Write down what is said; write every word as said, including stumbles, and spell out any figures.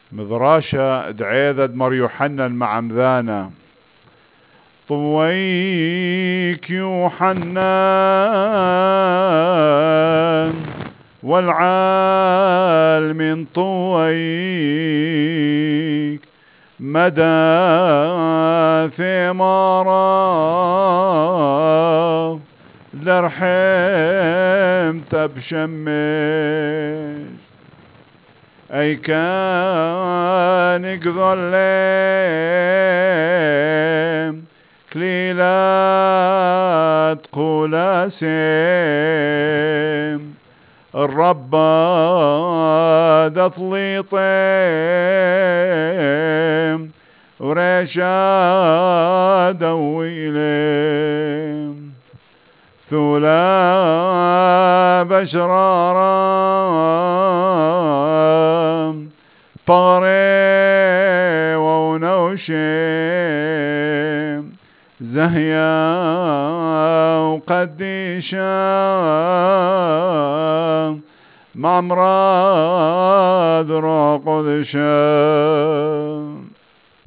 مذراشة دعيذد مر يوحنا مع مذانا طويك يوحنا والعال من طويك مدى ثمارا لرحمت بشمش أي كان ظلم كليلات قلاسم الرب دثليطم ورشاد ويلم ثلا بشرارا طغري ونوشم زهيا وقديشا مع مراد روق ذشام